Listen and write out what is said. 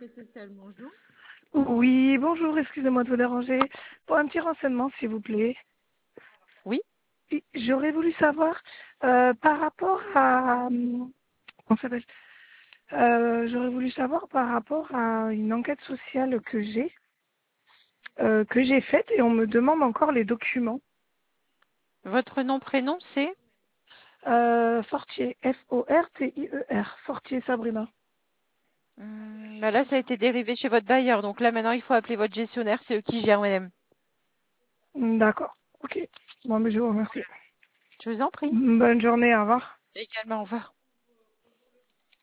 sécurité sociale, bonjour. Oui, bonjour, excusez-moi de vous déranger. Pour un petit renseignement, s'il vous plaît. Oui, J'aurais voulu savoir par rapport à comment ça s'appelle j'aurais voulu savoir par rapport à une enquête sociale que j'ai faite et on me demande encore les documents. votre nom, prénom, c'est? Fortier, Fortier, Fortier Sabrina. Bah là, ça a été dérivé chez votre bailleur. Donc là, maintenant, il faut appeler votre gestionnaire. C'est eux qui gèrent, madame. D'accord, ok. Bon, mais je vous remercie. Je vous en prie. Bonne journée, au revoir. Également, au revoir.